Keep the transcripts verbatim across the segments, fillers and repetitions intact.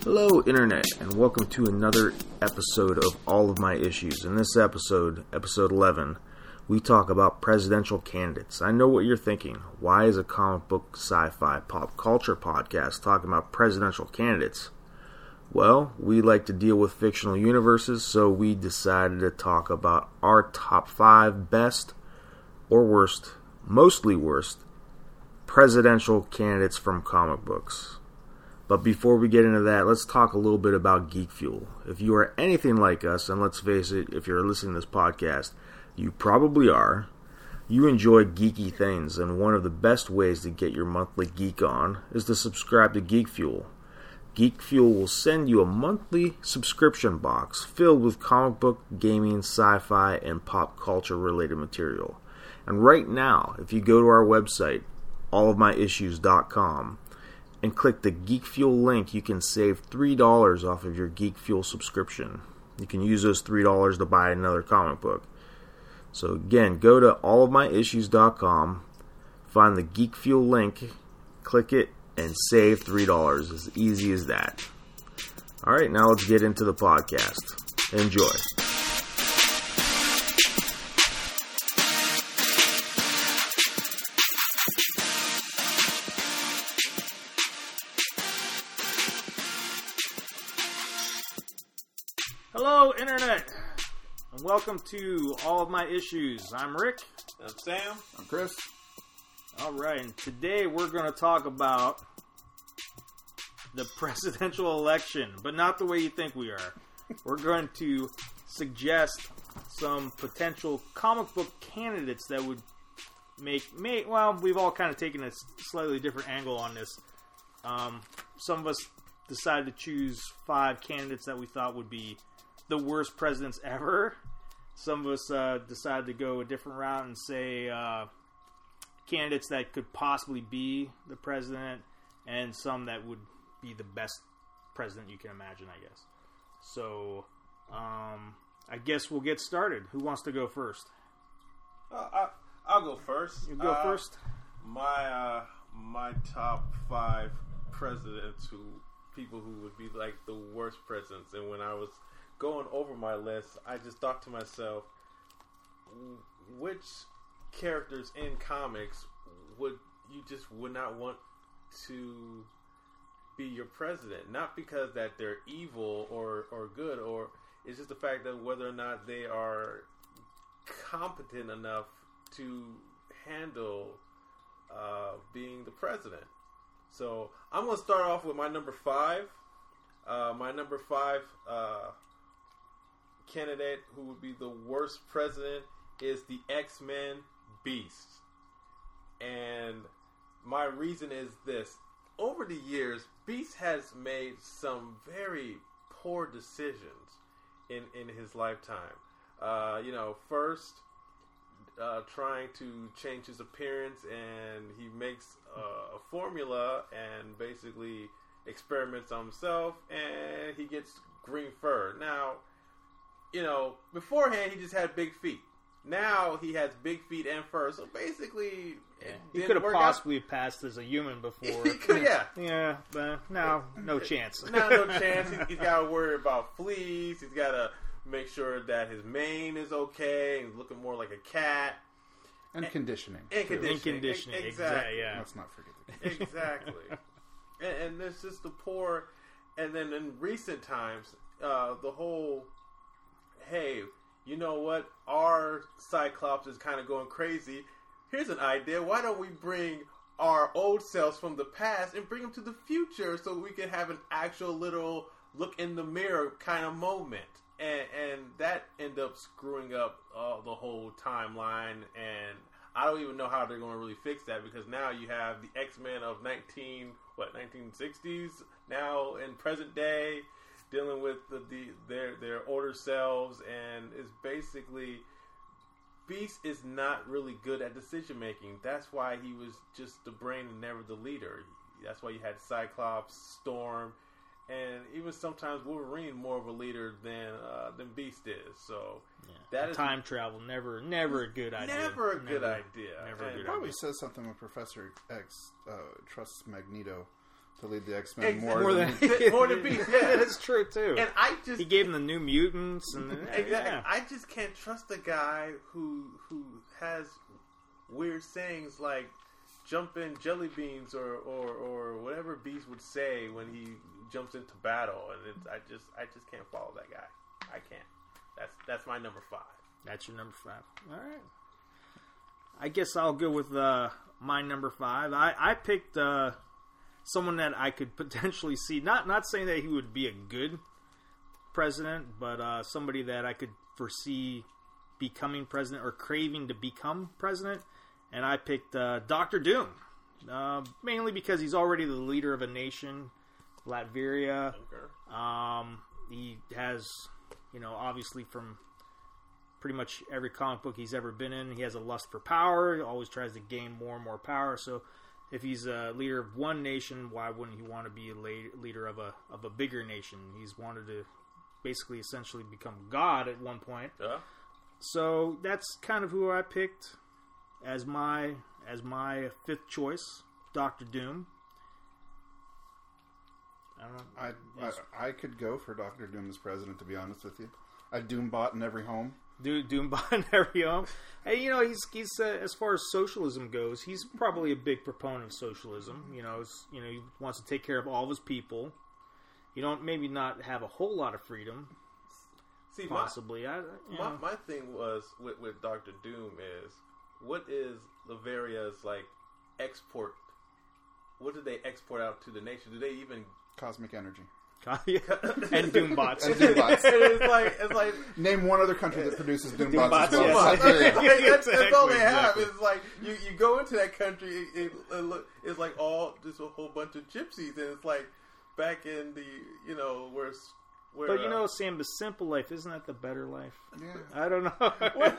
Hello, Internet, and welcome to another episode of All of My Issues. In this episode, episode eleven, we talk about presidential candidates. I know what you're thinking. Why is a comic book, sci-fi, pop culture podcast talking about presidential candidates? Well, we like to deal with fictional universes, so we decided to talk about our top five best or worst, mostly worst, presidential candidates from comic books. But before we get into that, let's talk a little bit about Geek Fuel. If you are anything like us, and let's face it, if you're listening to this podcast, you probably are, you enjoy geeky things, and one of the best ways to get your monthly geek on is to subscribe to Geek Fuel. Geek Fuel will send you a monthly subscription box filled with comic book, gaming, sci-fi, and pop culture related material. And right now, if you go to our website, all of my issues dot com, and click the Geek Fuel link, you can save three dollars off of your Geek Fuel subscription. You can use those three dollars to buy another comic book. So again, go to all of my issues dot com, find the Geek Fuel link, click it, and save three dollars. As easy as that. Alright, now let's get into the podcast. Enjoy. Hello, Internet, and welcome to All of My Issues. I'm Rick. I'm Sam. I'm Chris. Alright, and today we're going to talk about the presidential election, but not the way you think we are. We're going to suggest some potential comic book candidates that would make, make well, we've all kind of taken a slightly different angle on this. Um, some of us decided to choose five candidates that we thought would be the worst presidents ever. Some of us uh, decided to go a different route and say uh, candidates that could possibly be the president, and some that would be the best president you can imagine, I guess. So, um, I guess we'll get started. Who wants to go first? Uh, I, I'll go first. You go uh, first? My uh, my top five presidents, who people who would be like the worst presidents, and when I was going over my list, I just thought to myself, which characters in comics would you just would not want to be your president? Not because that they're evil or, or good, or it's just the fact that whether or not they are competent enough to handle uh, being the president. So I'm going to start off with my number five. Uh, my number five uh, candidate who would be the worst president is the X-Men Beast. And my reason is this. Over the years, Beast has made some very poor decisions in, in his lifetime. Uh, you know, first, uh, trying to change his appearance, and he makes uh, a formula and basically experiments on himself, and he gets green fur. Now, you know, beforehand he just had big feet. Now he has big feet and fur. So basically, yeah. He could have possibly out. passed as a human before. He could, yeah, yeah, but now no chance. Now no chance. He's, he's got to worry about fleas. He's got to make sure that his mane is okay. He's looking more like a cat. And, and conditioning. And conditioning. And conditioning. Exactly. exactly. Yeah. Let's not forget the conditioning. Exactly. and, and there's just the poor. And then in recent times, uh, the whole, hey, you know what? Our Cyclops is kind of going crazy. Here's an idea. Why don't we bring our old selves from the past and bring them to the future so we can have an actual little look in the mirror kind of moment? And, and that ended up screwing up uh, the whole timeline. And I don't even know how they're going to really fix that, because now you have the X-Men of nineteen what nineteen sixties now in present day, dealing with the, the their their older selves, and it's basically Beast is not really good at decision making. That's why he was just the brain and never the leader. That's why you had Cyclops, Storm, and even sometimes Wolverine more of a leader than uh, than Beast is. So yeah. that is time travel never never a good idea. Never a good never, idea. Never a good probably idea. says something when Professor X uh, trusts Magneto to lead the X-Men Exactly. more, More than, than more than Beast. Yeah, that's true too. And I just he gave him the New Mutants, and exactly. yeah. I just can't trust a guy who who has weird sayings like "jumping jelly beans" or, or, or whatever Beast would say when he jumps into battle, and it's, I just I just can't follow that guy. I can't. That's that's my number five. That's your number five. All right. I guess I'll go with uh, my number five. I, I picked uh, someone that I could potentially see. Not not saying that he would be a good president, but uh, somebody that I could foresee becoming president or craving to become president. And I picked uh, Doctor Doom. Uh, mainly because he's already the leader of a nation, Latveria. Okay. Um, he has, you know, obviously from pretty much every comic book he's ever been in, he has a lust for power. He always tries to gain more and more power. So if he's a leader of one nation, why wouldn't he want to be a la- leader of a of a bigger nation? He's wanted to basically essentially become God at one point. Yeah. So that's kind of who I picked as my as my fifth choice, Doctor Doom. I don't know. I, I I could go for Doctor Doom as president, to be honest with you. A Doombot in every home. Do Doombot in every home. Hey, you know, he's he's uh, as far as socialism goes, he's probably a big proponent of socialism. You know, it's, you know, he wants to take care of all of his people. You don't maybe not have a whole lot of freedom. See, possibly. my, I, you my know. my thing was with, with Doctor Doom is what is Laveria's like export? What do they export out to the nation? Do they even Cosmic energy. and Doombots. And Doombots. it's like it's like Name one other country that produces Doombots. Doombots, as well. yes. Siberia. Like, that's, that's all they Exactly, have. exactly. It's like you, you go into that country, it, it, it look, it's like all just a whole bunch of gypsies, and it's like back in the you know where. where But you know, uh, Sam, the simple life, isn't that the better life? Yeah. I don't know.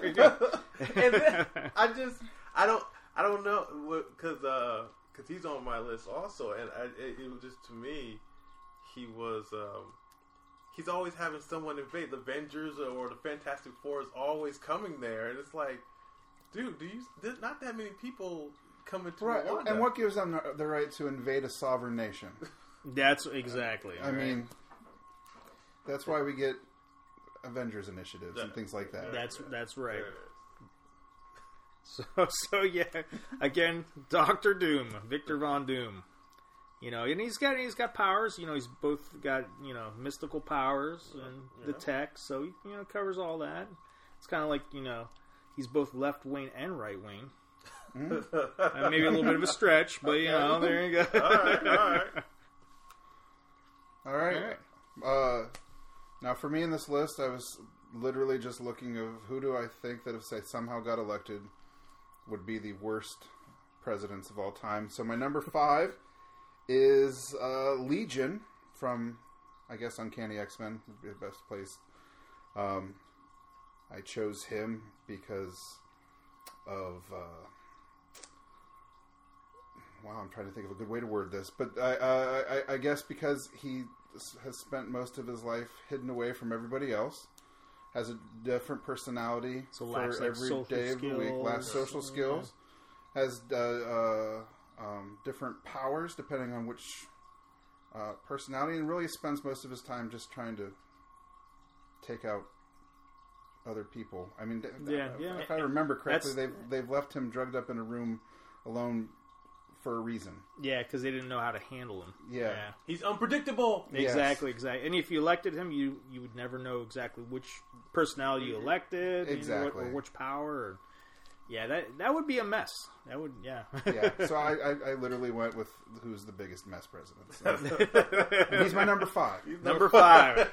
and then I just I don't I don't know because uh, cause he's on my list also, and I, it, it was just to me he was um, he's always having someone invade. The Avengers or the Fantastic Four is always coming there, and it's like, dude, do you? There's not that many people coming to Right. Rwanda. And what gives them the- the right to invade a sovereign nation? That's exactly. I mean, that's why we get Avengers initiatives and things like that. that's that's right. There it is. So, so yeah, again, Doctor Doom, Victor Von Doom. You know, and he's got he's got powers. You know, he's both got you know mystical powers and the Yeah. tech. So he you know covers all that. It's kind of like you know he's both left wing and right wing. Uh, maybe a little bit of a stretch, but you know, there you go. All right, all right. All right. Uh, now, for me in this list, I was literally just looking of who do I think that if they somehow got elected would be the worst presidents of all time. So my number five is uh, Legion from, I guess, Uncanny X-Men would be the best place. Um, I chose him because of... Uh, wow, I'm trying to think of a good way to word this. But I, I, I, I guess because he has spent most of his life hidden away from everybody else, has a different personality So for lacks, like, every social day of the week, skills. lacks social Yeah. skills, has uh, uh, um, different powers depending on which uh, personality, and really spends most of his time just trying to take out other people. I mean, th- Yeah, if, yeah. if I remember correctly, That's- they've they've left him drugged up in a room alone for a reason. Yeah, because they didn't know how to handle him. Yeah. He's unpredictable. Yes. Exactly, exactly. And if you elected him, you you would never know exactly which personality you elected, you know, what- Exactly. or which power. Or, yeah, that that would be a mess. That would, yeah. Yeah, so I, I, I literally went with who's the biggest mess president. So. And he's my number five. Number five.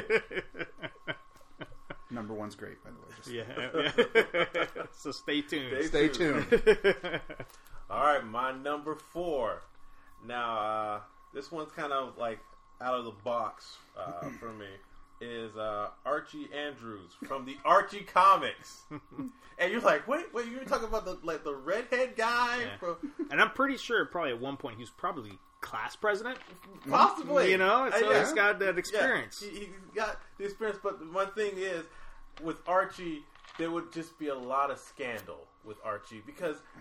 Number one's great, by the way. Just yeah, yeah. So stay tuned. stay tuned. All right, my number four. Now, uh, this one's kind of like out of the box uh, for me. Is uh, Archie Andrews from the Archie comics, and you're like, wait, wait, you're talking about the like the redhead guy? Yeah. From, And I'm pretty sure probably at one point he was probably class president. possibly, You know, so Uh, yeah. he's got that experience. Yeah, he, he's got the experience, but the one thing is, with Archie, there would just be a lot of scandal with Archie because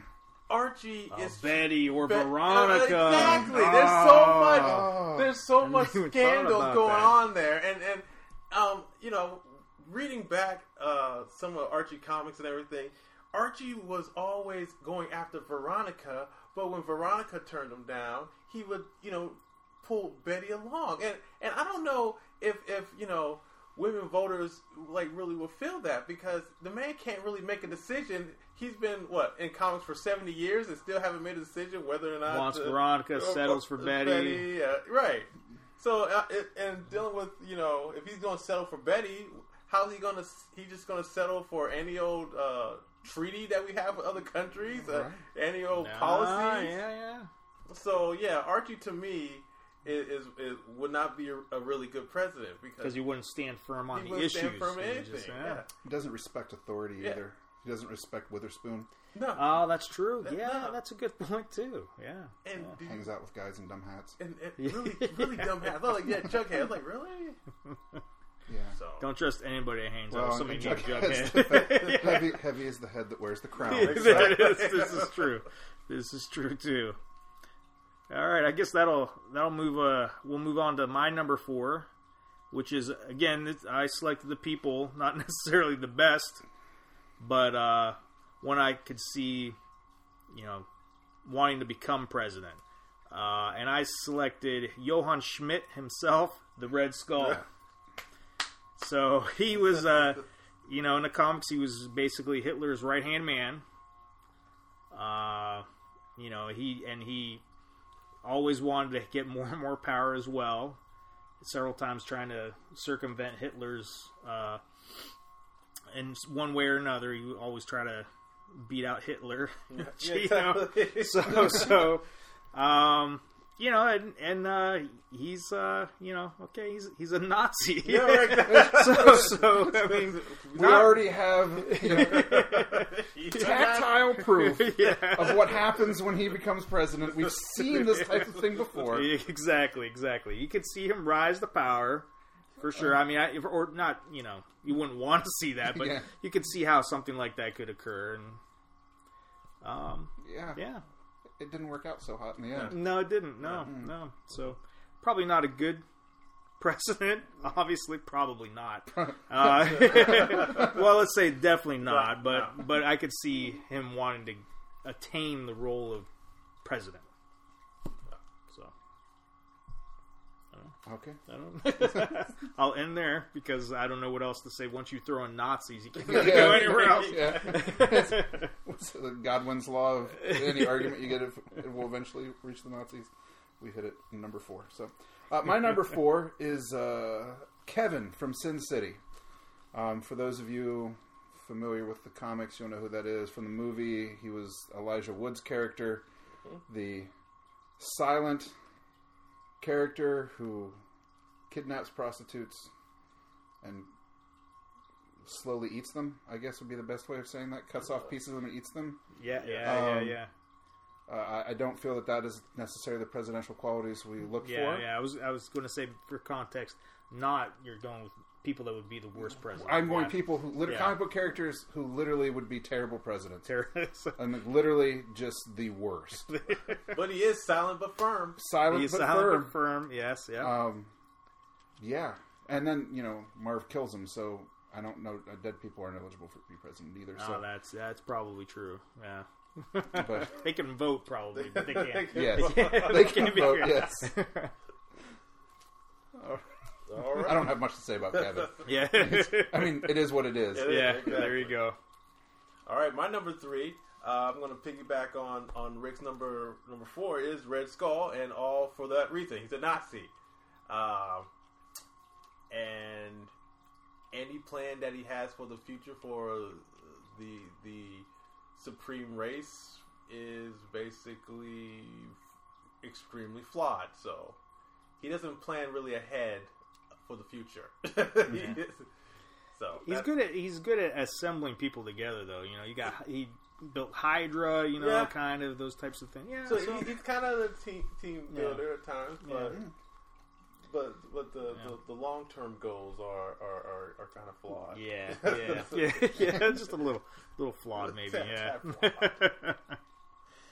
Archie Uh, is Betty or Be- Veronica. Exactly. Oh. There's so much. Oh. There's so hadn't much even thought scandals about going that. on there, and and um, you know, reading back uh, some of Archie comics and everything, Archie was always going after Veronica, but when Veronica turned him down, he would, you know, pull Betty along, and and I don't know if if you know. Women voters like really will feel that because the man can't really make a decision. He's been what in comics for seventy years and still haven't made a decision whether or not Wants to, Veronica, or- settles for or Betty. Betty uh, right? So uh, it, and dealing with you know if he's going to settle for Betty, how's he going to? He just going to settle for any old uh, treaty that we have with other countries, uh, any old Nah, policies? Yeah, yeah. So yeah, Archie to me. Is, is, is would not be a, a really good president because Because he wouldn't stand firm on he the wouldn't issues. stand firm in He anything. just- yeah. He doesn't respect authority Yeah. either. He doesn't respect Witherspoon. No. Oh, that's true. No. Yeah, that's a good point too. Yeah. and yeah. did Hangs out with guys in dumb hats. and, and really, really dumb hat. I was like, yeah, Jughead. I was like, really? Yeah. So Don't trust anybody that hangs out Well, with somebody and named Jughead's Jughead. heavy, heavy is the head that wears the crown. That is- this is true. This is true too. All right, I guess that'll that'll move. Uh, we'll move on to my number four, which is again it's, I selected the people, not necessarily the best, but uh, one I could see, you know, wanting to become president. Uh, and I selected Johann Schmidt himself, the Red Skull. So he was, uh, you know, in the comics, he was basically Hitler's right hand man. Uh, you know, he and he always wanted to get more and more power as well. Several times trying to circumvent Hitler's, uh, in one way or another, he would always try to beat out Hitler. Yeah, you know? exactly. So, so, um, you know, and, and uh, he's, uh, you know, okay, he's he's a Nazi. Yeah, right, exactly. so, so, I mean, We already have you know, tactile proof yeah. of what happens when he becomes president. We've seen this type of thing before. Exactly, exactly. You could see him rise to power for sure. I mean, I, or not, you know, you wouldn't want to see that, but Yeah. you could see how something like that could occur. And um, Yeah. yeah, It didn't work out so hot in the end. no, it didn't. No, no. So probably not a good precedent. Obviously, probably not. Uh, well, let's say definitely not. But but I could see him wanting to attain the role of president. So. Okay. I don't I'll end there because I don't know what else to say. Once you throw in Nazis, you can't really Yeah. go anywhere else. Yeah. What's the Godwin's law of any argument you get, it, it will eventually reach the Nazis. We hit it in number four. So, uh, my number four is uh, Kevin from Sin City. Um, for those of you familiar with the comics, you'll know who that is. From the movie, he was Elijah Wood's character, the silent character who kidnaps prostitutes and slowly eats them, I guess would be the best way of saying that. Cuts off pieces of them and eats them. Yeah, yeah, Um, yeah, Uh, I, I don't feel that that is necessarily the presidential qualities we look yeah. Yeah, for. yeah. I was, I was going to say for context, not you're going with people that would be the worst president. I'm going Yeah. people who, lit- Yeah. comic book characters who literally would be terrible presidents. Terrorists. And like, literally just the worst. But he is silent but firm. Silent He's but silent firm. but firm. Yes, yeah. Um, yeah. And then, you know, Marv kills him, so I don't know. Uh, dead people aren't eligible for to be president either. So, oh, that's that's probably true. Yeah. But- they can vote probably, but they can't. yes. Yeah, They can can't be- vote, yes. All right. I don't have much to say about Kevin. Yeah. I mean, it is what it is. yeah. Exactly. There you go. All right, my number three. Uh, I'm going to piggyback on, on Rick's number number four is Red Skull, and all for that reason. He's a Nazi, um, and any plan that he has for the future for the the supreme race is basically extremely flawed. So he doesn't plan really ahead for the future. He is- so He's that's- good at he's good at assembling people together, though. You know, you got he built Hydra, you know, Yeah. kind of those types of things. Yeah. So, so- he, he's kind of the team team Yeah. builder at times, but Yeah. but but the, Yeah. the, the long term goals are are, are, are kind of flawed. yeah, yeah, yeah, yeah. Just a little little flawed, maybe. Tad- Yeah. tad flawed.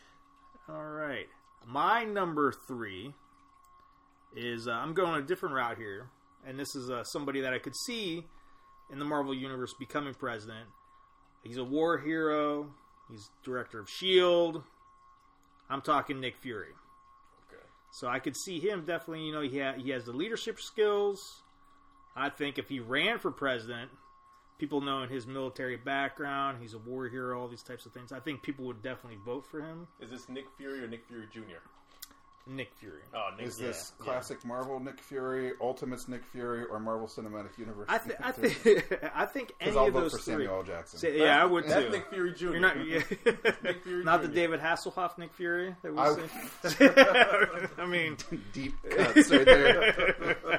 right. My number three is uh, I'm going a different route here, and this is uh, somebody that I could see in the Marvel Universe becoming president. He's a war hero. He's director of S H I E L D. I'm talking Nick Fury. Okay. So I could see him definitely, you know, he, ha- he has the leadership skills. I think if he ran for president, people knowing his military background, he's a war hero, all these types of things, I think people would definitely vote for him. Is this Nick Fury or Nick Fury Junior? Nick Fury. Oh, Nick Is Fury. this classic yeah. Marvel Nick Fury, Ultimates Nick Fury, or Marvel Cinematic Universe? I, th- I think I think any I'll of vote those for three. Samuel L. Jackson. Say, yeah, I would That's too. Nick Fury Junior You're not, yeah. Nick Fury not the Junior David Hasselhoff Nick Fury that we I- say. I mean, Deep cuts right there.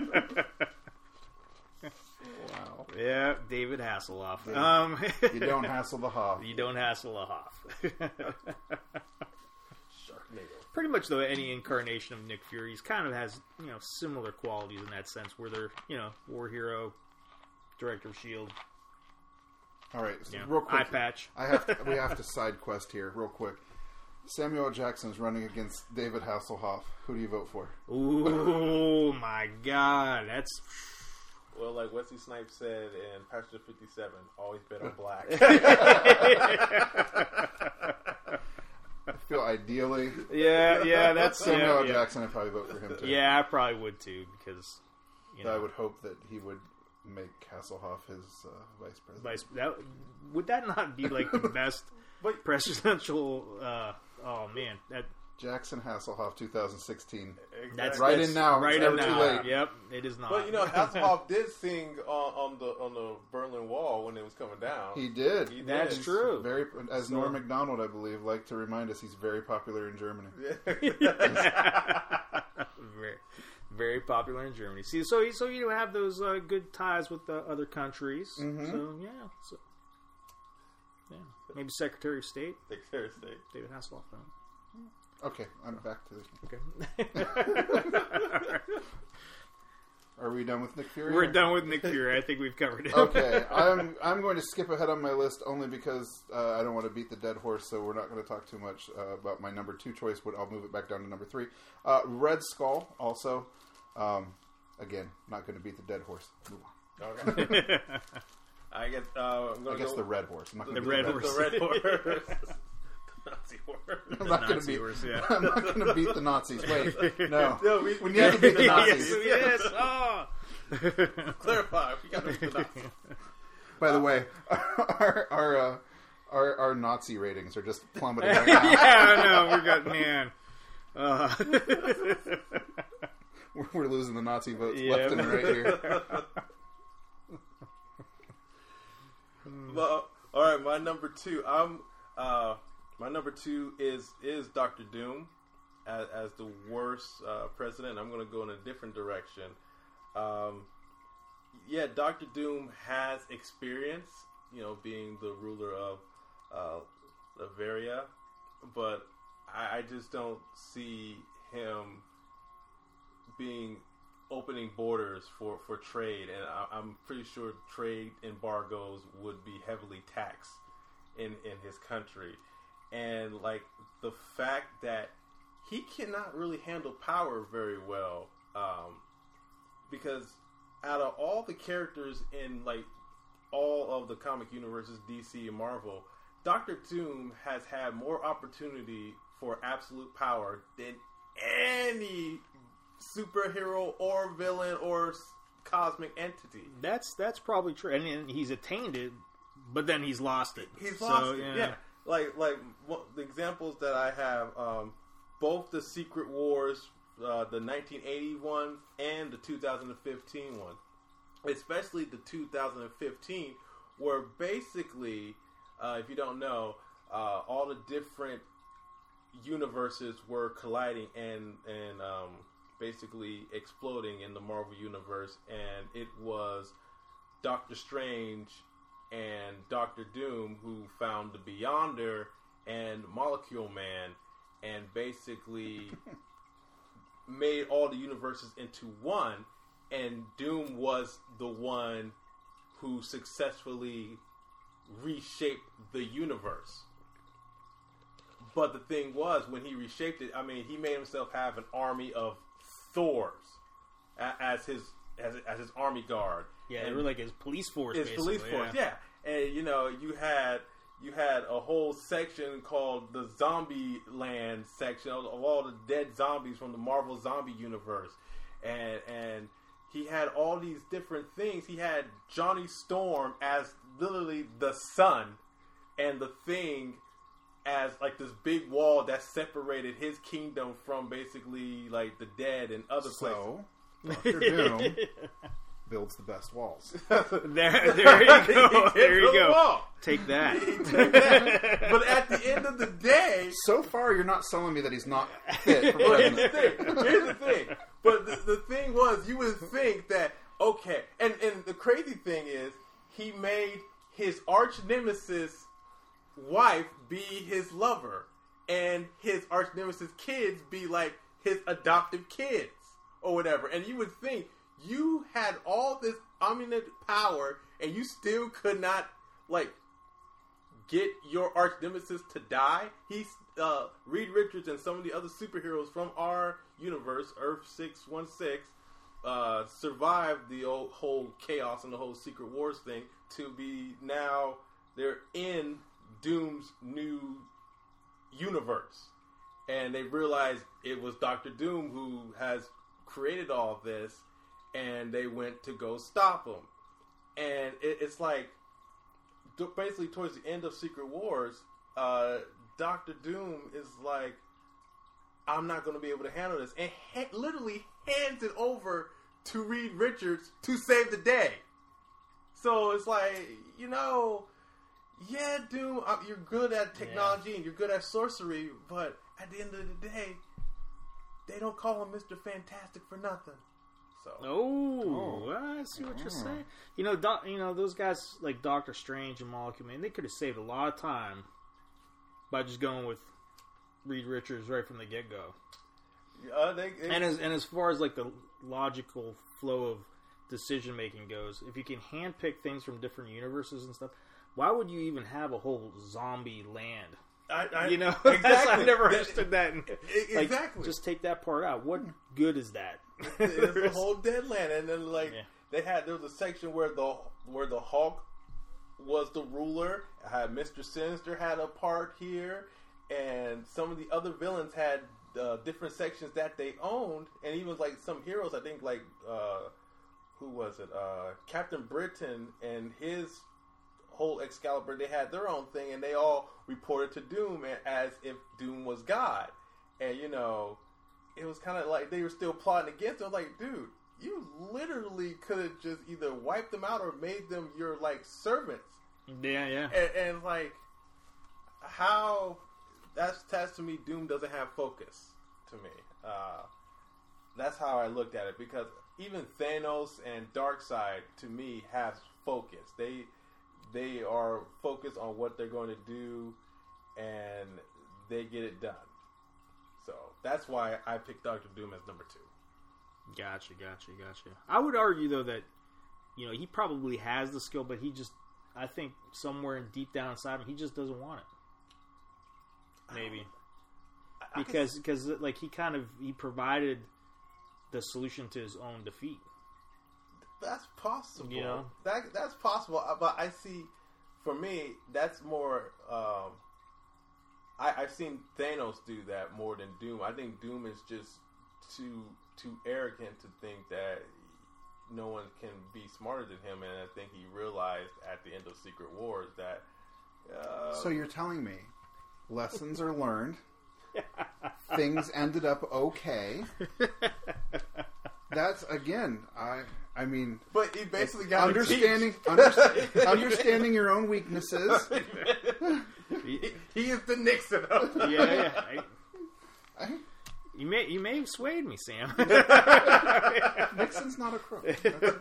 Wow. Yeah, David Hasselhoff. Yeah. Um, You don't hassle the Hoff. You don't hassle a Hoff. Sharknado. Pretty much, though, any incarnation of Nick Fury kind of has, you know, similar qualities in that sense, where they're, you know, war hero, director of S H I E L D, All right, so you know, real quick. eye patch. I have to, we have to side quest here, real quick. Samuel L. Jackson is running against David Hasselhoff. Who do you vote for? Ooh, my God, that's. Well, like Wesley Snipes said in Passenger fifty-seven, always bet on black. I feel ideally Yeah, yeah, that's Samuel yeah, L. yeah. Jackson. I'd probably vote for him too. Yeah, I probably would too, because you know, I would hope that he would make Hasselhoff his uh, vice president. vice that would that not be like the best But- presidential? Uh, oh man, that Jackson Hasselhoff, twenty sixteen. that's Right that's in now. right It's in never too now. late. Yep, it is not. But you know, Hasselhoff did sing on, on the on the Berlin Wall when it was coming down. He did. He did. That's He's true. Very, as So- Norm Macdonald, I believe, liked to remind us, he's very popular in Germany. very, very popular in Germany. See, so so you have those uh, good ties with the other countries. Mhm. So yeah, so yeah, maybe Secretary of State Secretary of State. David Hasselhoff. Though. Okay, I'm back to the. Okay, Are we done with Nick Fury? we're done with Nick Fury. I think we've covered it. Okay, I'm I'm going to skip ahead on my list only because uh, I don't want to beat the dead horse, so we're not going to talk too much uh, about my number two choice, but I'll move it back down to number three. Uh, Red Skull, also. Um, again, not going to beat the dead horse. Move on. Okay. I guess uh, I'm I gonna guess go the red horse. I'm not The gonna red beat horse. The red horse. The Nazi horse. I'm not going to Nazi beat. horse, yeah. I'm not going to beat the Nazis. Wait, no. No, we, We need to beat the Nazis. yes, yes. Oh. clarify. We got to beat the Nazis. By the way, our our, uh, our our Nazi ratings are just plummeting right now. Yeah, I know. We got man. Uh, We're, we're losing the Nazi votes Yeah. left and right here. Well, all right, my number two. I'm uh, my number two is is Doctor Doom as, as the worst uh, president. I'm going to go in a different direction. Um, yeah, Doctor Doom has experience, you know, being the ruler of uh, Latveria, but I, I just don't see him being opening borders for, for trade, and I, I'm pretty sure trade embargoes would be heavily taxed in, in his country. And like the fact that he cannot really handle power very well, um, because out of all the characters in like all of the comic universes, D C and Marvel, Doctor Doom has had more opportunity for absolute power than any superhero or villain or cosmic entity. that's that's probably true, and, and he's attained it, but then he's lost it. He's So, lost it. Yeah, like like what, the examples that I have, um, both the Secret Wars, uh, the nineteen eighty one and the two thousand fifteen one, especially the two thousand fifteen, where basically, uh, if you don't know, uh, all the different universes were colliding and and um, basically exploding in the Marvel universe, and it was Doctor Strange and Doctor Doom who found the Beyonder and Molecule Man, and basically made all the universes into one, and Doom was the one who successfully reshaped the universe. But the thing was, when he reshaped it, I mean, he made himself have an army of Thors as his as, as his army guard. Yeah, and they were like his police force. His basically. police force, yeah. yeah. And you know, you had you had a whole section called the Zombie Land section of, of all the dead zombies from the Marvel Zombie universe, and and he had all these different things. He had Johnny Storm as literally the sun, and the Thing as like this big wall that separated his kingdom from basically like the dead and other So, Doctor Doom builds the best walls. There, there you go. He There you built the go. wall. Take that. But at the end of the day, So far, you're not selling me that he's not fit for well, here's the president. thing. Here's the thing. But the, the thing was, you would think that okay, and and the crazy thing is, he made his arch nemesis wife be his lover, and his arch nemesis kids be like his adoptive kids or whatever. And you would think you had all this omnipotent power, and you still could not like get your arch nemesis to die. He's uh, Reed Richards and some of the other superheroes from our universe, Earth six one six, uh, survived the old, whole chaos and the whole Secret Wars thing to be now they're in Doom's new universe, and they realized it was Doctor Doom who has created all this, and they went to go stop him. And it, it's like basically towards the end of Secret Wars, uh, Doctor Doom is like, I'm not going to be able to handle this, and ha- literally hands it over to Reed Richards to save the day. So it's like, you know, yeah, Doom, uh, you're good at technology yeah. and you're good at sorcery, but at the end of the day, they don't call him Mister Fantastic for nothing. So, oh, oh. I see what oh. you're saying. You know, doc, you know those guys like Doctor Strange and Molecule Man. They could have saved a lot of time by just going with Reed Richards right from the get go. Uh, they, they, and as and as far as like the logical flow of decision making goes, if you can handpick things from different universes and stuff, why would you even have a whole zombie land? I, I, you know, exactly. I've never understood that. Like, exactly. Just take that part out. What good is that? It's the whole dead land, and then like yeah. they had there was a section where the where the Hulk was the ruler. I had Mister Sinister had a part here, and some of the other villains had uh, different sections that they owned, and even like some heroes. I think like uh, who was it? Uh, Captain Britain and his whole Excalibur, they had their own thing, and they all reported to Doom as if Doom was God. And you know, it was kind of like they were still plotting against him. Like, dude, you literally could have just either wiped them out or made them your like servants. Yeah, yeah. And, and like, how that's that's to me, Doom doesn't have focus. To me, uh, that's how I looked at it, because even Thanos and Darkseid to me have focus. They They are focused on what they're going to do, and they get it done. So that's why I picked Doctor Doom as number two. Gotcha, gotcha, gotcha. I would argue, though, that, you know, he probably has the skill, but he just, I think somewhere in deep down inside him, he just doesn't want it. Maybe. I, I because, because, like, he kind of, he provided the solution to his own defeat. That's possible. You know? That that's possible. But I see, for me, that's more. Um, I, I've seen Thanos do that more than Doom. I think Doom is just too too arrogant to think that no one can be smarter than him, and I think he realized at the end of Secret Wars that. Uh, so you're telling me lessons are learned. Things ended up okay. That's again, I. I mean, but he basically got understanding under, understanding your own weaknesses. he, he is the Nixon of yeah, yeah. I, I, you may you may have swayed me, Sam. Nixon's not a crook.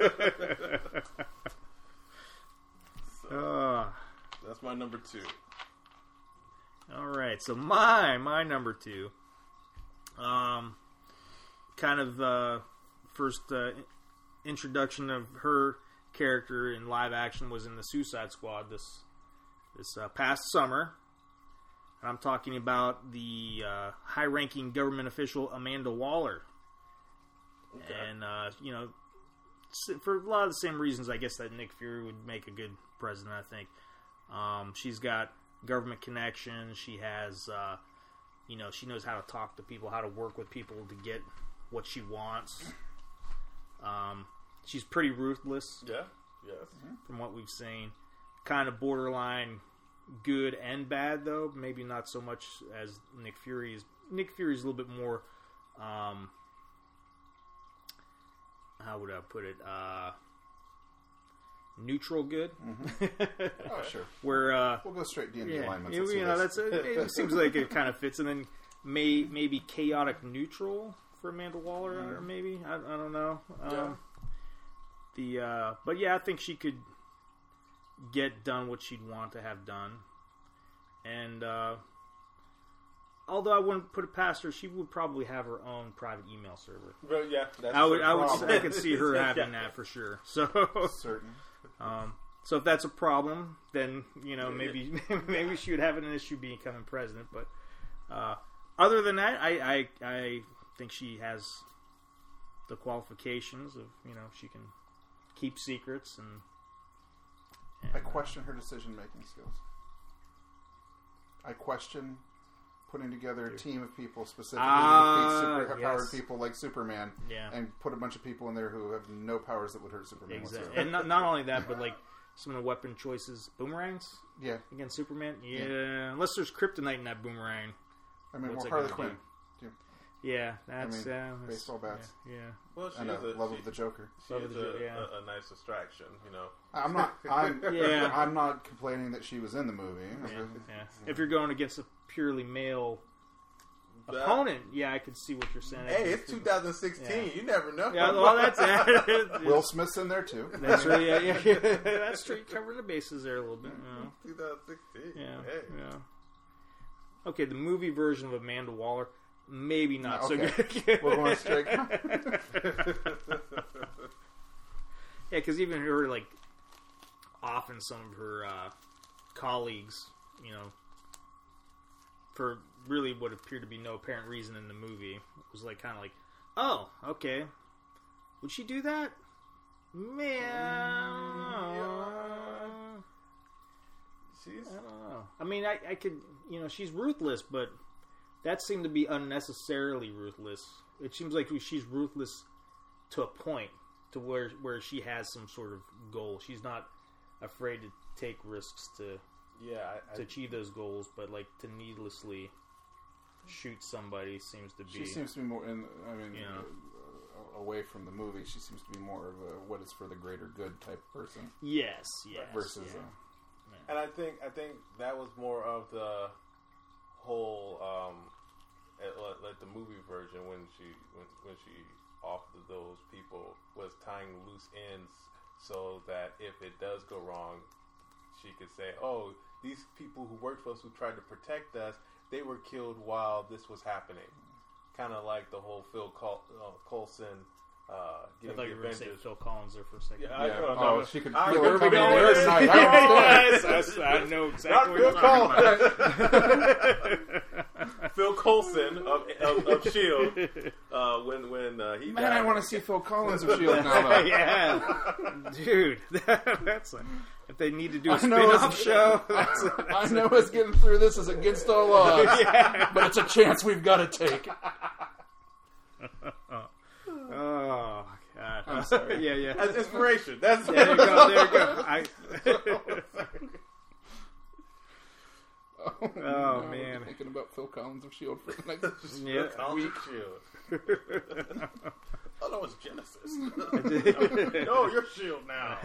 So, uh, that's my number two. All right, so my my number two, um, kind of uh, first. Uh, introduction of her character in live action was in the Suicide Squad this this uh, past summer. And I'm talking about the uh, high-ranking government official Amanda Waller. Okay. And, uh, you know, for a lot of the same reasons, I guess, that Nick Fury would make a good president, I think. Um, she's got government connections. She has, uh, you know, she knows how to talk to people, how to work with people to get what she wants. Um, she's pretty ruthless. Yeah, yes. From what we've seen. Kind of borderline good and bad, though. Maybe not so much as Nick Fury is. Nick Fury is a little bit more, um, how would I put it? Uh, neutral good. Mm-hmm. Oh, sure. Where uh, we'll go straight D and D yeah, alignments. You, you know, that's a, it seems like it kind of fits. And then may maybe chaotic neutral for Amanda Waller, mm. or maybe I, I don't know. Um, yeah. The uh, but yeah, I think she could get done what she'd want to have done, and uh, although I wouldn't put it past her, she would probably have her own private email server. Well, yeah, that's I would, I would, problem. I could see her having yeah. that for sure. So certain. Um, so if that's a problem, then you know maybe maybe she would have an issue becoming president. But uh, other than that, I, I I think she has the qualifications of you know she can keep secrets and. and I question her decision making skills. I question putting together a team of people specifically uh, to defeat super powered yes. people like Superman, yeah. and put a bunch of people in there who have no powers that would hurt Superman. Exactly. Whatsoever. And not, not only that, but like some of the weapon choices, boomerangs. Yeah, against Superman. Yeah, yeah. unless there's kryptonite in that boomerang. I mean, What's well, it Harley gonna Quinn. do? Yeah. Yeah, that's, I mean, uh, that's baseball bats. Yeah. yeah. Well, she And is a a, love she, of the Joker. She Love is of the, a, yeah. a, a nice distraction, you know. I'm not. I'm. Yeah. I'm not complaining that she was in the movie. Yeah, yeah. If you're going against a purely male But, opponent, yeah, I could see what you're saying. Hey, it's two thousand sixteen. Yeah. You never know. Yeah, well, that's that. Will Smith's in there too. That's right. Yeah, yeah, yeah. That's true. Covering the bases there a little bit. You know. twenty sixteen. Yeah, Hey. yeah. Okay, the movie version of Amanda Waller, maybe not Okay. so good. We're going straight. Yeah, because even her, like, often some of her uh, colleagues, you know, for really what appeared to be no apparent reason in the movie, was like kind of like, oh, okay, would she do that? Man, She's. I don't know. I mean, I, I could, you know, she's ruthless, but that seemed to be unnecessarily ruthless. It seems like she's ruthless to a point, to where where she has some sort of goal. She's not afraid to take risks to Yeah, I, to I, achieve those goals, but like to needlessly shoot somebody seems to be. She seems to be more in. I mean, You know. uh, away from the movie, she seems to be more of a what is for the greater good type person. yes, yes, Versus, yeah. uh, and I think I think that was more of the whole um, eh, like, like the movie version when she when when she offered those people was tying loose ends so that if it does go wrong, she could say, "Oh, these people who worked for us who tried to protect us, they were killed while this was happening." Kind of like the whole Phil Col- uh, Coulson uh, I getting thought the you were going to say Avengers. Phil Collins there for a second. Yeah, I yeah. know, Oh, no, she could I feel know it where coming in we there going. tonight. I Yes, I, I know exactly Not what Phil you're talking Collins. Phil Coulson of, of, of Shield. Uh, when when uh, he Man, died. I want to see Phil Collins of Shield now. Though. Yeah, dude, that's a, if they need to do a I know spin-off it's- show. That's a, I know us getting through this is against all odds, yeah. but it's a chance we've got to take. Oh God, I'm sorry. yeah, yeah. That's inspiration. That's Yeah, there you go. There you go. I, Oh, Oh, no, we'll be man. thinking about Phil Collins of Shield for the next. yeah. Collins of Shield. Oh no, it's Genesis. No, you're Shield now.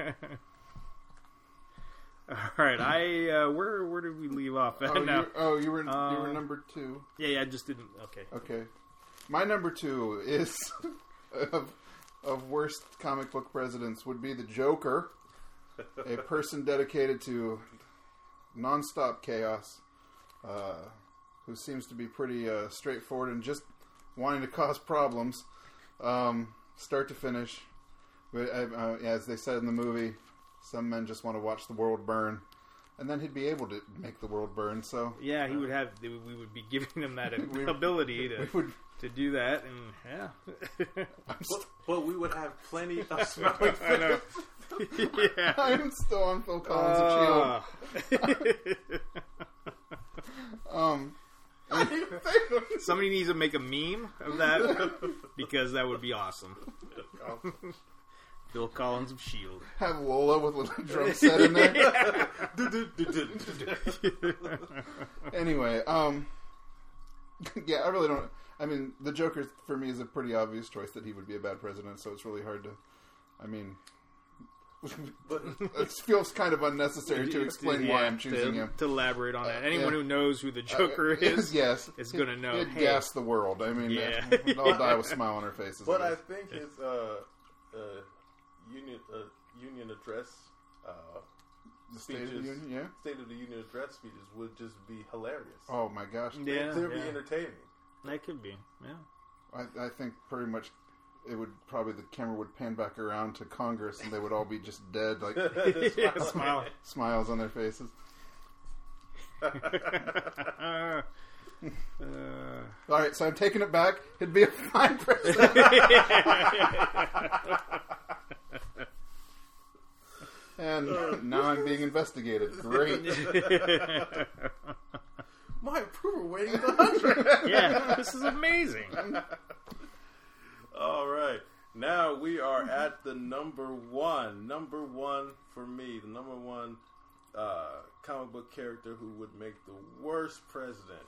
All right, I uh, where where did we leave off at Oh, now? you, oh, you were you Uh, were number two. Yeah, yeah, I just didn't. Okay. Okay, my number two is of of worst comic book presidents would be the Joker, a person dedicated to nonstop chaos, uh, who seems to be pretty uh, straightforward and just wanting to cause problems, um, start to finish. But, uh, uh, as they said in the movie, some men just want to watch the world burn. and then he'd be able to make the world burn. So Yeah, he would have. We would be giving him that ability to would, to do that, and yeah. But, but we would have plenty of smelling I know. fish. Yeah. I'm still on Phil Collins of Uh, Shield. Um, Somebody needs to make a meme of that because that would be awesome. Phil Collins of Shield. have Lola with a little drum set in there. Anyway, um, yeah, I really don't. I mean, the Joker for me is a pretty obvious choice that he would be a bad president. So it's really hard to. I mean, it feels kind of unnecessary to explain Yeah, why I'm choosing to, him. to elaborate on that. Uh, Anyone yeah. who knows who the Joker Uh, is, yes, is going to know. It'd Hey, gas the world. I mean, Yeah. uh, they'll all die with a smile on their faces. But I I guess. think his uh, uh, union uh, union address uh, The State of the speeches, Union, yeah. State of the Union address speeches would just be hilarious. Oh my gosh. yeah, They'd be yeah. entertaining. That could be. Yeah. I, I think pretty much it would probably the camera would pan back around to Congress and they would all be just dead, like Yeah, smiling. smiles on their faces. Uh, uh, All right, so I'm taking it back. It'd be a fine president. And now I'm being investigated. Great. My approval rating is one hundred. yeah, this is amazing. All right. Now we are at the number one. Number one for me, the number one uh, comic book character who would make the worst president.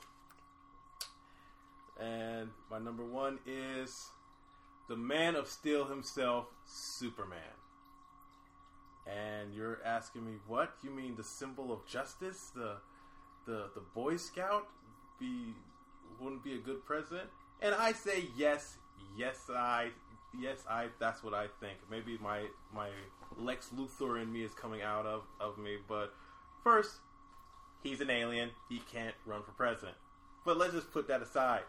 And my number one is the Man of Steel himself, Superman. And you're asking me, what? You mean the symbol of justice? The the the Boy Scout be wouldn't be a good president? And I say yes, yes I yes I that's what I think. Maybe my my Lex Luthor in me is coming out of, of me, but first, he's an alien, he can't run for president. But let's just put that aside.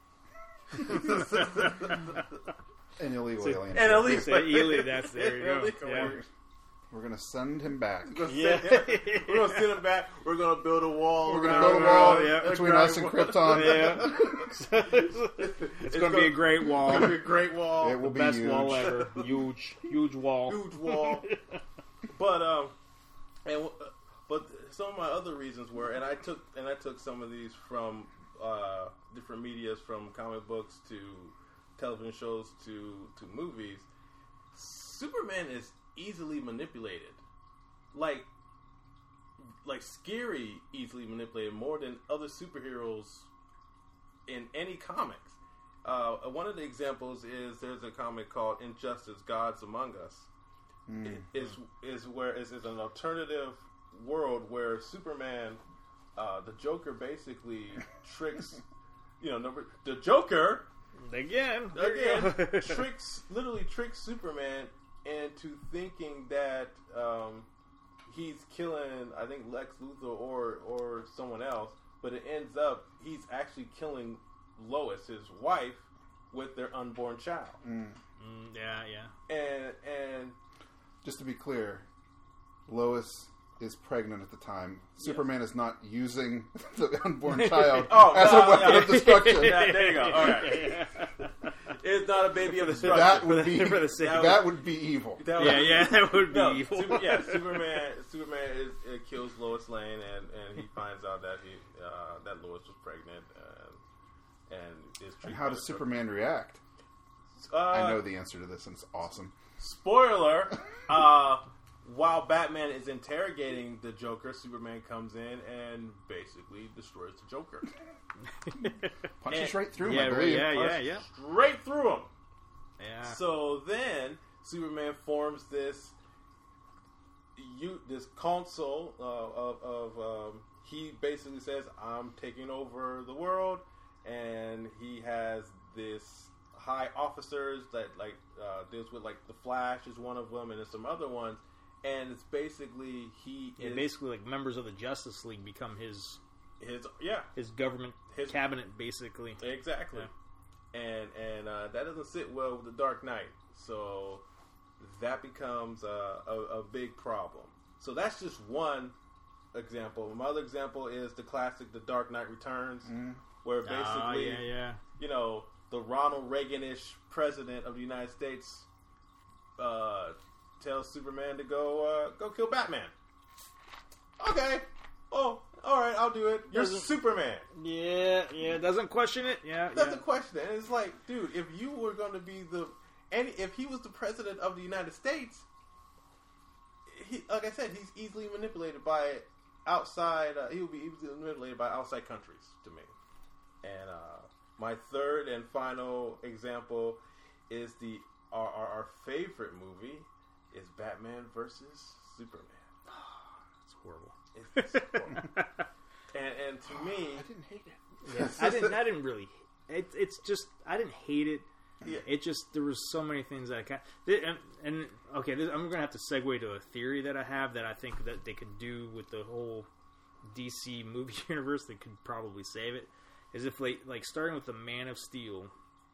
An illegal alien. And illegal. Say alien, that's there you go. Illegal. Yeah. We're gonna send him back. We're gonna Yeah. send him- we're gonna send him back. We're gonna build a wall. We're gonna around- build a wall yeah. between around- us and Krypton. Yeah. It's going to be a great wall. It's gonna be a great wall. It will be Best huge. wall ever. Huge, huge wall. Huge wall. But um, and uh, but some of my other reasons were, and I took and I took some of these from uh, different medias, from comic books to television shows to to movies. Superman is easily manipulated, like like scary, easily manipulated more than other superheroes in any comics. Uh, one of the examples is there's a comic called Injustice: Gods Among Us. Mm. It is is where is is an alternative world where Superman, uh, the Joker, basically tricks. You know, number the Joker Again. there you again go. tricks literally tricks Superman into thinking that um, he's killing, I think, Lex Luthor or or someone else, but it ends up he's actually killing Lois, his wife, with their unborn child. Mm. Mm, yeah, yeah. And and Just to be clear, Lois is pregnant at the time. Superman is not using the unborn child Oh, as no, a weapon no. of destruction. Yeah, there you go. All right. It's not a baby of destruction. That would be For the sake of- that would be evil. That was- Yeah, yeah, that would be No, evil. Super, yeah, Superman. Superman is, uh, kills Lois Lane, and, and he finds out that he uh, that Lois was pregnant, and, and is. And how does Superman react? Uh, I know the answer to this, and it's awesome. Spoiler. Uh, while Batman is interrogating the Joker, Superman comes in and basically destroys the Joker. Punches And- right through him, Yeah, I right, believe. yeah, yeah, yeah. Straight through him. Yeah. So then Superman forms this you this council uh, of, of um, he basically says, I'm taking over the world, and he has this high officers that like uh, deals with, like, the Flash is one of them, and there's some other ones, and it's basically he Yeah, is basically, like, members of the Justice League become his his yeah his government His- cabinet, basically. exactly, and and uh, that doesn't sit well with the Dark Knight, so that becomes uh, a, a big problem. So that's just one example. My other example is the classic The Dark Knight Returns, Mm. where basically, Oh, yeah, yeah. you know, the Ronald Reagan-ish president of the United States uh, tells Superman to go uh, go kill Batman. Okay. Oh, all right, I'll do it. You're Doesn't- Superman. Yeah, yeah. Doesn't question it. Yeah, That's yeah. a question. And it's like, dude, if you were going to be the, and if he was the president of the United States, he, like I said, he's easily manipulated by outside. Uh, he would be easily manipulated by outside countries to me. And uh, my third and final example is the our, our, our favorite movie is Batman versus Superman. It's horrible. It's, it's horrible. and and to me, I didn't hate it. Yeah, I didn't. I didn't really. It, it's just I didn't hate it. Yeah. It just there was so many things that I kind of, and, and okay, this, I'm gonna have to segue to a theory that I have that I think that they could do with the whole D C movie universe. They could probably save it. Is if like like starting with the Man of Steel,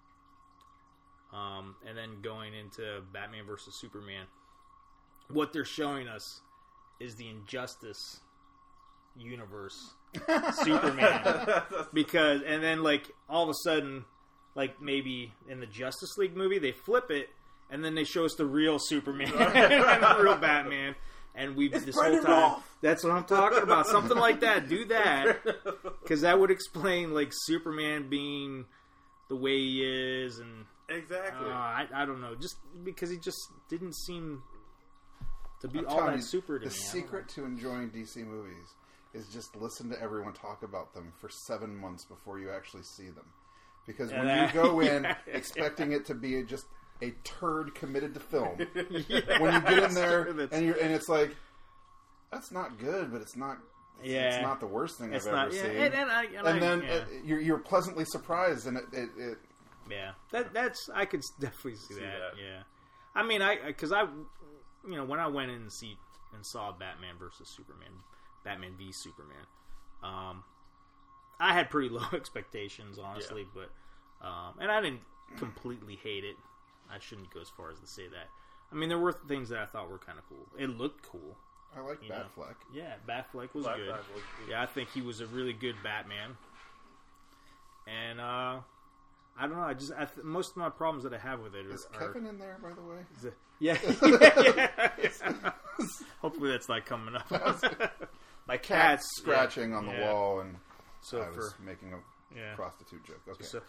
um, and then going into Batman versus Superman. What they're showing us is the Injustice universe Superman, because and then like all of a sudden, like maybe in the Justice League movie they flip it and then they show us the real Superman and the real Batman, and we this Brendan whole time Roth. that's what I'm talking about, something like that. Do that, because that would explain like Superman being the way he is, and exactly. uh, I I don't know, just because he just didn't seem to be I'm all telling that you, super to the me. I don't secret to enjoying D C movies is just listen to everyone talk about them for seven months before you actually see them. Because when Yeah, you go in yeah, expecting it to be just a turd committed to film, Yeah, when you get in that's there true, that's- and you're and it's like, that's not good, but it's not. It's, Yeah. it's not the worst thing it's I've not, ever yeah, seen. and, and, I, and, and I, then yeah. uh, you're, you're pleasantly surprised, and it, it, it Yeah, that that's I could definitely see, See that. that. Yeah, I mean, I because I, you know, when I went in and see and saw Batman versus Superman, Batman v Superman, um, I had pretty low expectations, honestly, but um, and I didn't completely hate it. I shouldn't go as far as to say that. I mean, there were things that I thought were kind of cool. It looked cool. I like You know. Batfleck. Yeah, Batfleck was Black good. Flag was good. Yeah, I think he was a really good Batman. And uh, I don't know. I just I th- most of my problems that I have with it are, Is are Kevin in there, by the way? is it- yeah, yeah, yeah. Hopefully that's not coming up. My cat's Scratching yeah, on the yeah. wall, and So I was for making a yeah. prostitute joke. Okay. So,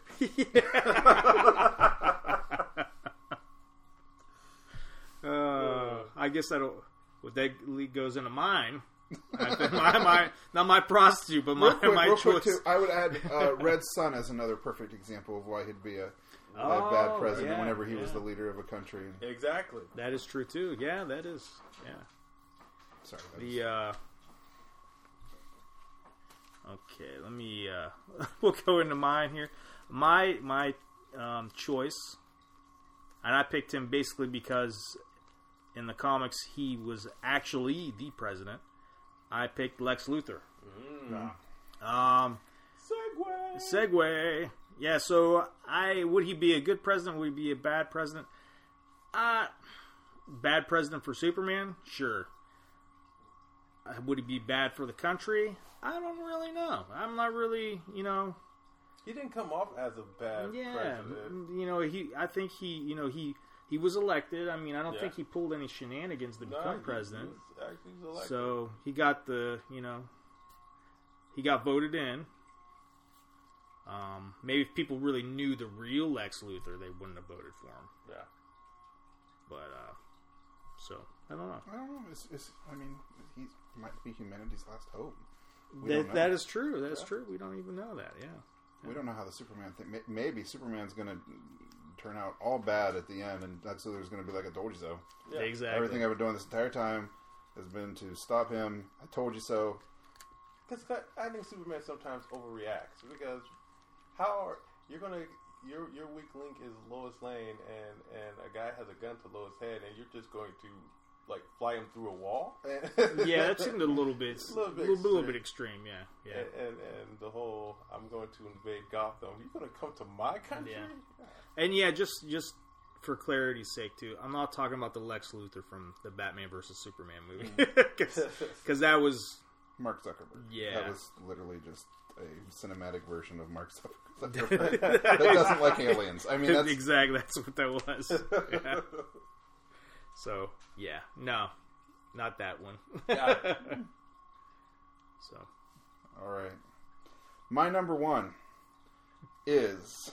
uh, I guess that'll. Well, that lead goes into mine. I think my, my not my prostitute, but my real quick, my real choice. quick too, I would add uh, Red Sun as another perfect example of why he'd be a, a Oh, bad president yeah, whenever he was yeah. the leader of a country. Exactly. That is true too. Yeah, that is. Yeah. Sorry. that was- The uh okay, let me uh we'll go into mine here. My my um choice, and I picked him basically because in the comics he was actually the president. I picked Lex Luthor. Mm. Um Segway. Segway. Yeah, so I would he be a good president? Would he be a bad president? Uh bad president for Superman? Sure. Uh, would he be bad for the country? I don't really know. I'm not really, you know. He didn't come off as a bad Yeah, president. you know he. I think he, you know he. He was elected. I mean, I don't Yeah. think he pulled any shenanigans to No, become he- president. He was actually elected. So he got the, you know, he got voted in. Um, maybe if people really knew the real Lex Luthor, they wouldn't have voted for him. yeah. But uh, so I don't know. I don't know. It's, it's, I mean, he might be humanity's last hope. We That don't know. that is true. That's Yeah. true. We don't even know that. Yeah. We don't know how the Superman thing. may- Maybe Superman's going to turn out all bad at the end, and that's so there's going to be like a told you so. Yeah. Exactly. Everything I've been doing this entire time has been to stop him. I told you so. Because I think Superman sometimes overreacts. Because how are you're gonna your your weak link is Lois Lane, and and a guy has a gun to Lois' head, and you're just going to like fly him through a wall? Yeah, that seemed a little bit, A little bit little, little extreme. bit extreme. Yeah, yeah. And, and and the whole I'm going to invade Gotham. You're going to come to my country? Yeah. And yeah, just just for clarity's sake, too, I'm not talking about the Lex Luthor from the Batman versus Superman movie, because that was Mark Zuckerberg. Yeah. That was literally just a cinematic version of Mark Zuckerberg that doesn't like aliens. I mean, that's... exactly, that's what that was. Yeah. So, yeah, no, not that one. Yeah. So, all right. My number one is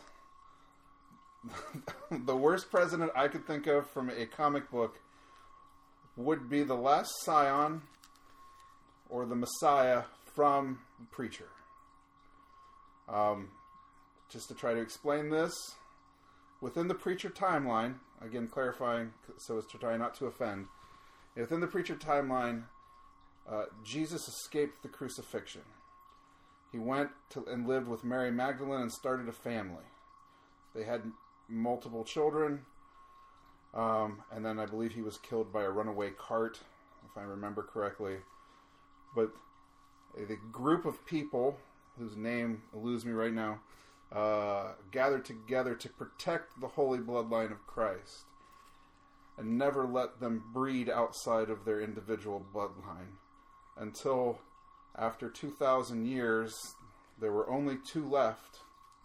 the worst president I could think of from a comic book would be the last Scion or the Messiah from Preacher. Um, just to try to explain this, within the Preacher timeline, again clarifying so as to try not to offend, within the Preacher timeline, uh, Jesus escaped the crucifixion. He went to, and lived with Mary Magdalene and started a family. They had multiple children, um, and then I believe he was killed by a runaway cart, if I remember correctly. But the group of people, whose name eludes me right now, uh, gathered together to protect the holy bloodline of Christ and never let them breed outside of their individual bloodline. Until after two thousand years, there were only two left,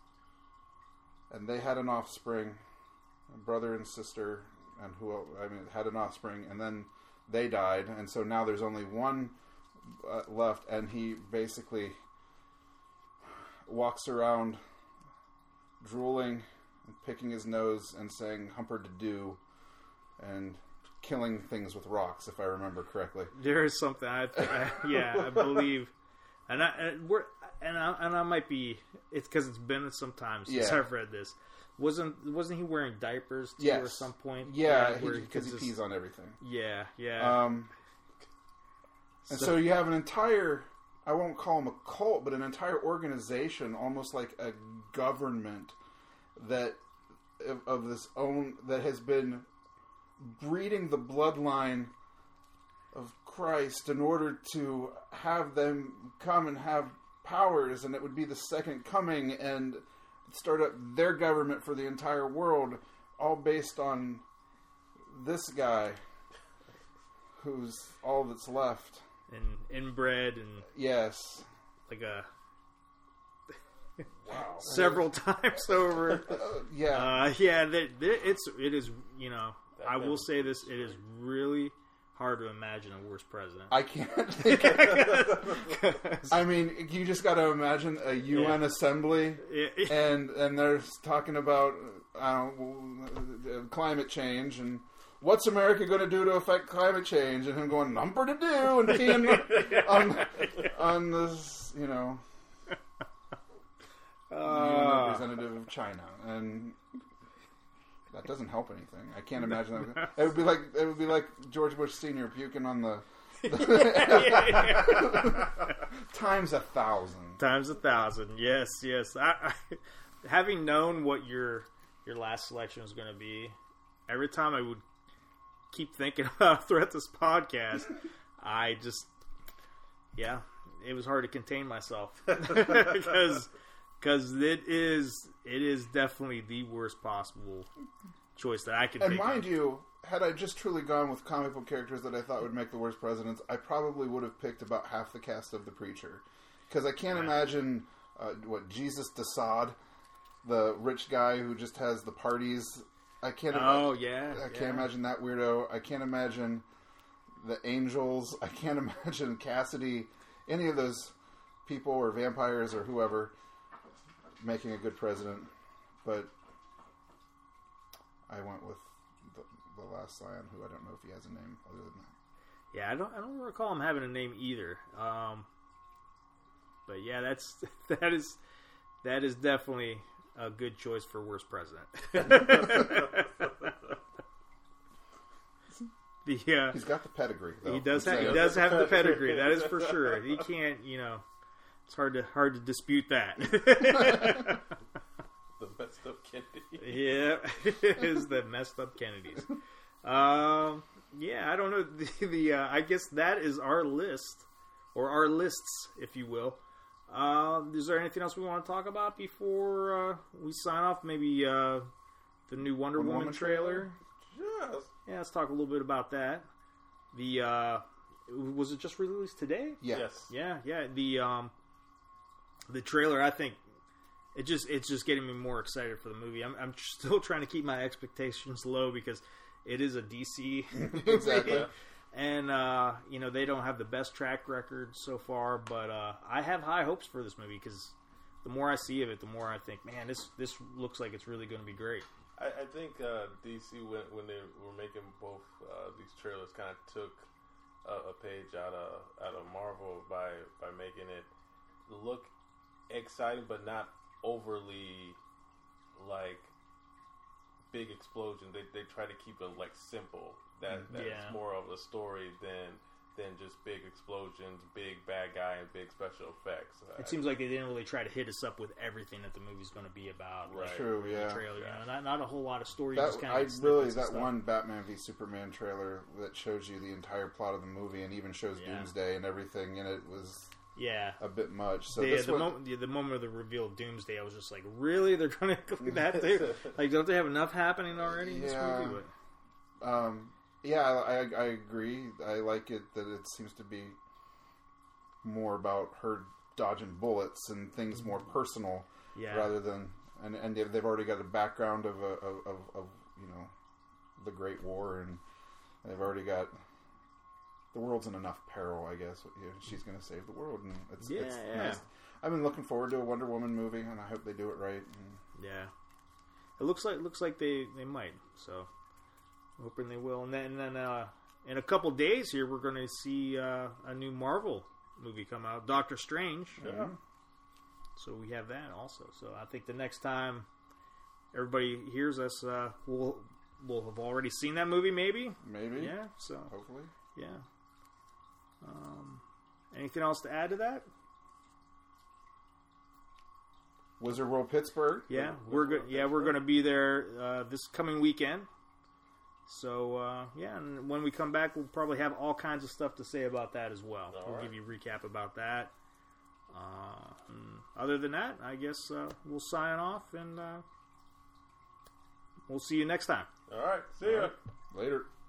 and they had an offspring, a brother and sister, and who I mean had an offspring, and then they died, and so now there's only one uh, left, and he basically walks around drooling and picking his nose and saying "humper to do" and killing things with rocks, if I remember correctly. there is something I, I yeah I believe, and I and we're and I, and I might be it's because it's been some time since Yeah. I've read this. Wasn't wasn't he wearing diapers too Yes. at some point? Yeah, where- because he, he pees on everything. Yeah, yeah. Um, and So- so you have an entire, I won't call them a cult, but an entire organization, almost like a government that of, of this own that has been breeding the bloodline of Christ in order to have them come and have powers, and it would be the second coming and start up their government for the entire world, all based on this guy who's all that's left. and inbred and Yes. like a Wow. several times over. Uh, yeah. Uh, yeah, they, they, it's it is you know I will Definitely. say this: it is really hard to imagine a worse president. I can't think I mean, you just got to imagine a U N Yeah. assembly, It- and and they're talking about uh, uh, climate change and what's America going to do to affect climate change, and him going number to do and peeing on on this, you know, U N Uh, representative of China, and that doesn't help anything. I can't imagine that. It would be like it would be like George Bush Senior puking on the. Times a thousand. times a thousand. Yes, yes. I, I, having known what your your last selection was going to be, every time I would keep thinking about throughout this podcast, I just, yeah, it was hard to contain myself because because it is it is definitely the worst possible choice that I could. And think mind of. you, had I just truly gone with comic book characters that I thought would make the worst presidents, I probably would have picked about half the cast of The Preacher. Because I can't Yeah. imagine, uh, what, Jesus Desaad, the rich guy who just has the parties. I can't Oh imagine, yeah, I can't yeah. imagine that weirdo. I can't imagine the Angels. I can't imagine Cassidy, any of those people or vampires or whoever making a good president. But I went with the, the last Scion, who I don't know if he has a name other than that. Yeah, I don't. I don't recall him having a name either. Um, but yeah, that's that is that is definitely a good choice for worst president. the uh, He's got the pedigree, though. he does I'm have, he saying. does have the pedigree. That is for sure. He can't. You know, it's hard to hard to dispute that. The messed up Kennedy. Yeah, it is the messed up Kennedys. Um, yeah, I don't know. The, the uh, I guess that is our list, or our lists, if you will. Uh, is there anything else we want to talk about before uh, we sign off? Maybe uh, the new Wonder, Wonder Woman, Woman trailer. Yes. Yeah, let's talk a little bit about that. The uh, was it just released today? Yeah. Yes. Yeah, yeah. The um, the trailer, I think, it just it's just getting me more excited for the movie. I'm I'm still trying to keep my expectations low because it is a D C movie. Exactly. And uh, you know, they don't have the best track record so far, but uh, I have high hopes for this movie because the more I see of it, the more I think, man, this this looks like it's really going to be great. I, I think uh, D C when when they were making both uh, these trailers, kind of took a, a page out of out of Marvel by by making it look exciting, but not overly like big explosion. They they try to keep it like simple. That that's Yeah. more of a story than than just big explosions, big bad guy, and big special effects. It seems like they didn't really try to hit us up with everything that the movie's going to be about. Right. Like, True, in yeah. The trailer, Yeah. you know, not not a whole lot of story. That, just kind I of really snippets of that stuff. one Batman v Superman trailer that shows you the entire plot of the movie and even shows Yeah. Doomsday and everything in it was Yeah. a bit much. So The, this the, one, moment, the, the moment of the reveal of Doomsday, I was just like, really? They're going to include that there? Like, don't they have enough happening already in this Yeah. movie? But, um, yeah, I, I I agree. I like it that it seems to be more about her dodging bullets and things more personal yeah. rather than and and they've they've already got a background of a, of, of of you know the Great War and they've already got the world's in enough peril. I guess you know, she's going to save the world and it's Yeah, it's yeah. nice. I've been looking forward to a Wonder Woman movie and I hope they do it right. And Yeah. It looks like looks like they, they might. So, hoping they will. And then, and then uh, in a couple days here, we're going to see uh, a new Marvel movie come out, Doctor Strange. Yeah. So we have that also. So I think the next time everybody hears us, uh, we'll we'll have already seen that movie. Maybe. maybe, Yeah. So hopefully. yeah. Um, anything else to add to that? Wizard World Pittsburgh. Yeah, we're good. Yeah, we're going to be there uh, this coming weekend. So uh, yeah, and when we come back, we'll probably have all kinds of stuff to say about that as well. All we'll right. give you a recap about that. Uh, and other than that, I guess uh, we'll sign off, and uh, we'll see you next time. All right. See ya. Later.